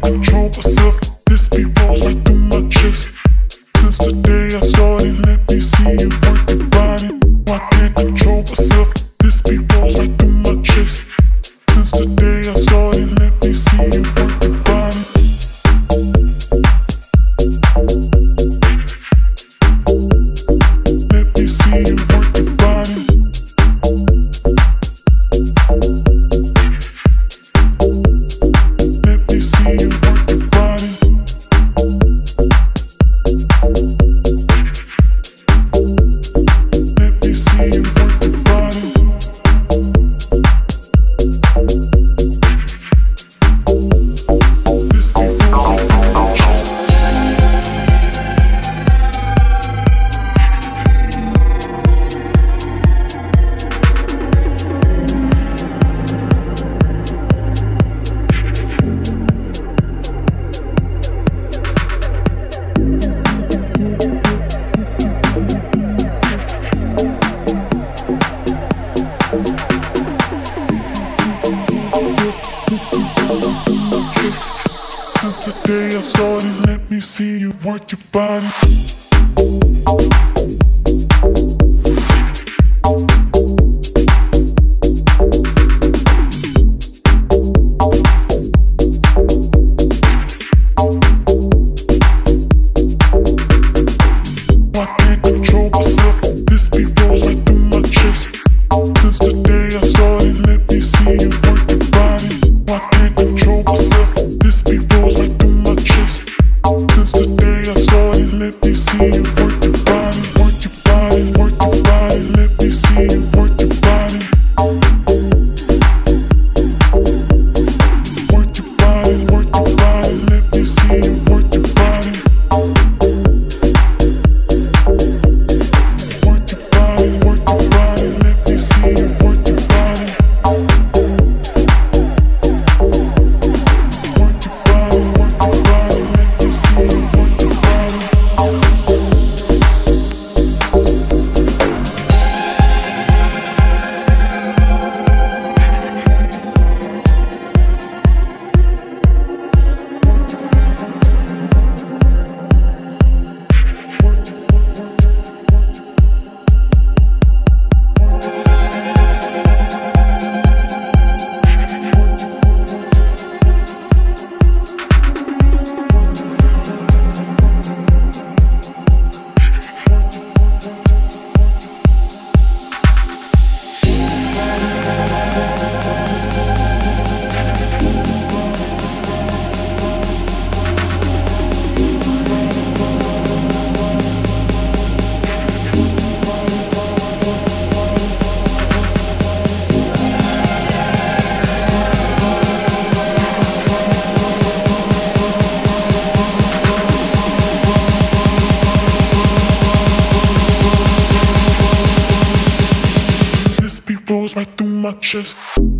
control myself. This beat rolls right through my chest. Since the day I started, let me see you work your body. I can't control myself. This beat rolls right through my chest. Since the day I started, let me see you work your body. Let me see you work your body. Let me see you work your body. Let me see you work your body. This beat rolls right through my chest. Since the day I started, let me see you work your body. I can't control myself. This beat rolls right through my chest. Since the day I started, let me see you work your body. I can't control myself. This beat rolls right through my chest. Since the day I started, let me see you work your body. Work your body, work your body. Let me see you work your body. Work your body, work your body. Let me see you work your body. Work your body, work your body. Let me see you work your body. Work your body, work your body. Let me see you work your body. This beat rolls right through my chest.